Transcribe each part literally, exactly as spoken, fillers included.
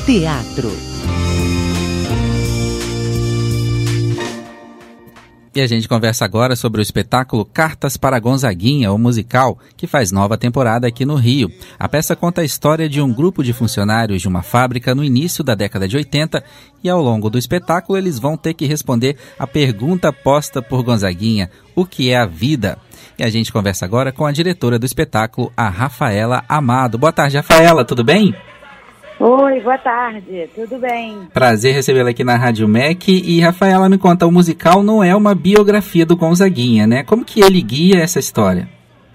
Teatro. E a gente conversa agora sobre o espetáculo Cartas para Gonzaguinha, o musical, que faz nova temporada aqui no Rio. A peça conta a história de um grupo de funcionários de uma fábrica no início da década de oitenta e ao longo do espetáculo eles vão ter que responder a pergunta posta por Gonzaguinha: o que é a vida? E a gente conversa agora com a diretora do espetáculo, a Rafaela Amado. Boa tarde, Rafaela, tudo bem? Oi, boa tarde, tudo bem? Prazer recebê-la aqui na Rádio M E C. E, Rafaela, me conta, o musical não é uma biografia do Gonzaguinha, né? Como que ele guia essa história?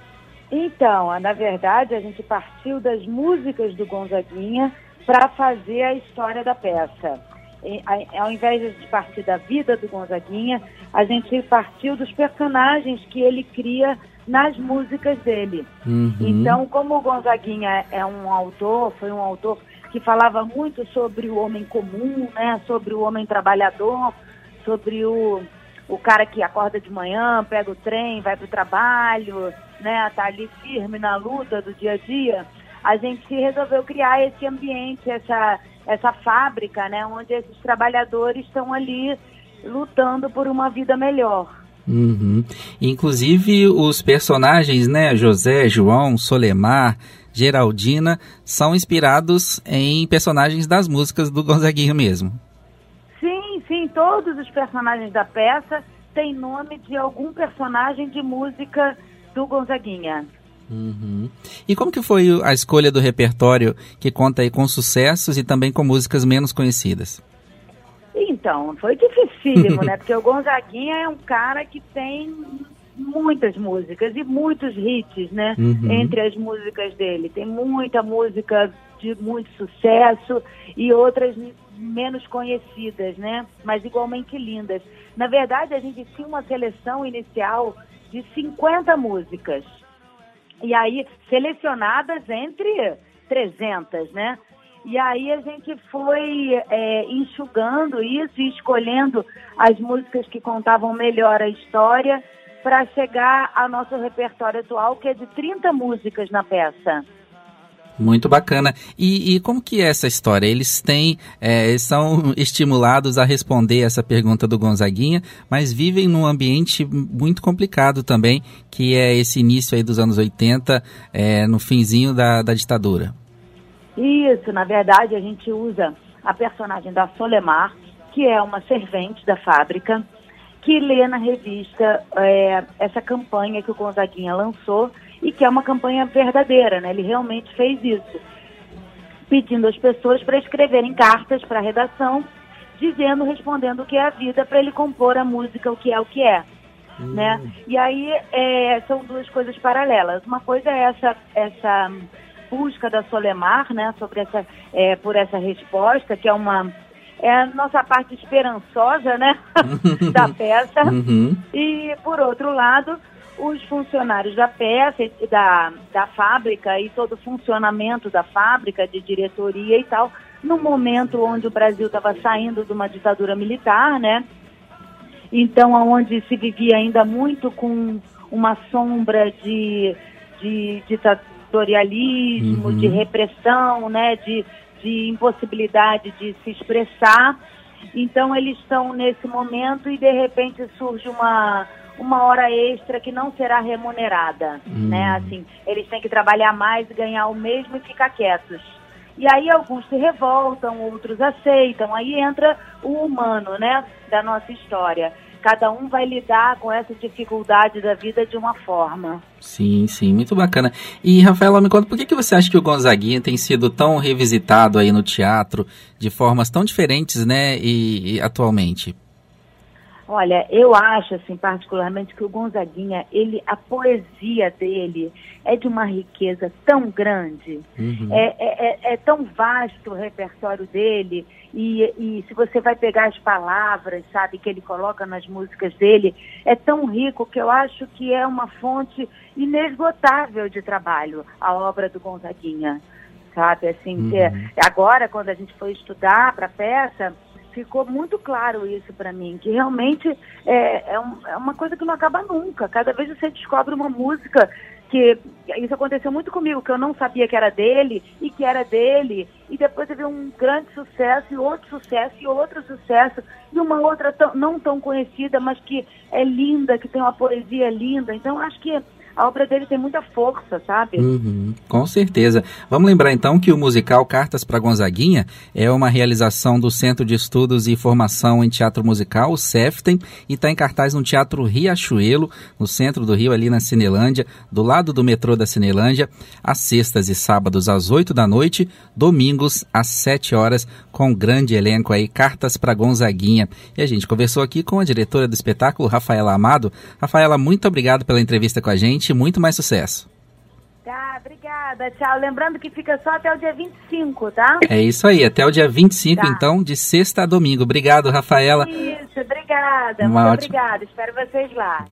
Então, na verdade, a gente partiu das músicas do Gonzaguinha para fazer a história da peça. E, a, ao invés de partir da vida do Gonzaguinha, a gente partiu dos personagens que ele cria nas músicas dele. Uhum. Então, como o Gonzaguinha é um autor, foi um autor que falava muito sobre o homem comum, né, sobre o homem trabalhador, sobre o, o cara que acorda de manhã, pega o trem, vai para o trabalho, né, tá ali firme na luta do dia a dia. A gente resolveu criar esse ambiente, essa, essa fábrica, né, onde esses trabalhadores estão ali lutando por uma vida melhor. Uhum. Inclusive os personagens, né, José, João, Solemar, Geraldina, são inspirados em personagens das músicas do Gonzaguinha mesmo. Sim, sim, todos os personagens da peça têm nome de algum personagem de música do Gonzaguinha. Uhum. E como que foi a escolha do repertório que conta aí com sucessos e também com músicas menos conhecidas? Então, foi dificílimo, né? Porque o Gonzaguinha é um cara que tem muitas músicas e muitos hits, né? Uhum. Entre as músicas dele. Tem muita música de muito sucesso e outras menos conhecidas, né? Mas igualmente lindas. Na verdade, a gente tinha uma seleção inicial de cinquenta músicas. E aí, selecionadas entre trezentas, né? E aí a gente foi é, enxugando isso e escolhendo as músicas que contavam melhor a história para chegar ao nosso repertório atual, que é de trinta músicas na peça. Muito bacana. E, e como que é essa história? Eles têm, é, eles são estimulados a responder essa pergunta do Gonzaguinha, mas vivem num ambiente muito complicado também, que é esse início aí dos anos oitenta, é, no finzinho da, da ditadura. Isso, na verdade a gente usa a personagem da Solemar, que é uma servente da fábrica, que lê na revista é, essa campanha que o Gonzaguinha lançou e que é uma campanha verdadeira, né? Ele realmente fez isso, pedindo às pessoas para escreverem cartas para a redação, dizendo, respondendo o que é a vida, para ele compor a música O Que É O Que É. Hum. Né? E aí é, são duas coisas paralelas. Uma coisa é essa... essa busca da Solemar, né, sobre essa, é, por essa resposta, que é uma é a nossa parte esperançosa, né, da peça. Uhum. E, por outro lado, os funcionários da peça, da, da fábrica e todo o funcionamento da fábrica, de diretoria e tal, no momento onde o Brasil estava saindo de uma ditadura militar, né, então, onde se vivia ainda muito com uma sombra de, de ditadura, ditatorialismo, uhum. de repressão, né, de, de impossibilidade de se expressar. Então eles estão nesse momento e de repente surge uma, uma hora extra que não será remunerada, uhum. né, assim, eles têm que trabalhar mais e ganhar o mesmo e ficar quietos. E aí alguns se revoltam, outros aceitam, aí entra o humano, né, da nossa história. Cada um vai lidar com essa dificuldade da vida de uma forma. Sim, sim, muito bacana. E, Rafaela, me conta, por que, que você acha que o Gonzaguinha tem sido tão revisitado aí no teatro, de formas tão diferentes, né, e, e atualmente? Olha, eu acho, assim, particularmente, que o Gonzaguinha, ele, a poesia dele é de uma riqueza tão grande, uhum. é, é, é tão vasto o repertório dele, e, e se você vai pegar as palavras, sabe, que ele coloca nas músicas dele, é tão rico que eu acho que é uma fonte inesgotável de trabalho, a obra do Gonzaguinha, sabe, assim, uhum. é, agora, quando a gente foi estudar para a peça, ficou muito claro isso para mim, que realmente é, é, um, é uma coisa que não acaba nunca. Cada vez você descobre uma música que isso aconteceu muito comigo, que eu não sabia que era dele e que era dele, e depois teve um grande sucesso e outro sucesso e outro sucesso e uma outra tão, não tão conhecida, mas que é linda, que tem uma poesia linda. Então acho que a obra dele tem muita força, sabe? Uhum, com certeza. Vamos lembrar então que o musical Cartas para Gonzaguinha é uma realização do Centro de Estudos e Formação em Teatro Musical, o CEFTEM, e está em cartaz no Teatro Riachuelo, no centro do Rio, ali na Cinelândia, do lado do metrô da Cinelândia, às sextas e sábados às oito da noite, domingos às sete horas, com um grande elenco aí, Cartas para Gonzaguinha. E a gente conversou aqui com a diretora do espetáculo, Rafaela Amado. Rafaela, muito obrigado pela entrevista com a gente. Muito mais sucesso. Tá, obrigada, tchau. Lembrando que fica só até o dia vinte e cinco, tá? É isso aí, até o dia vinte e cinco, tá. Então, de sexta a domingo. Obrigado, Rafaela. Isso, obrigada, Uma muito ótima... obrigada. Espero vocês lá.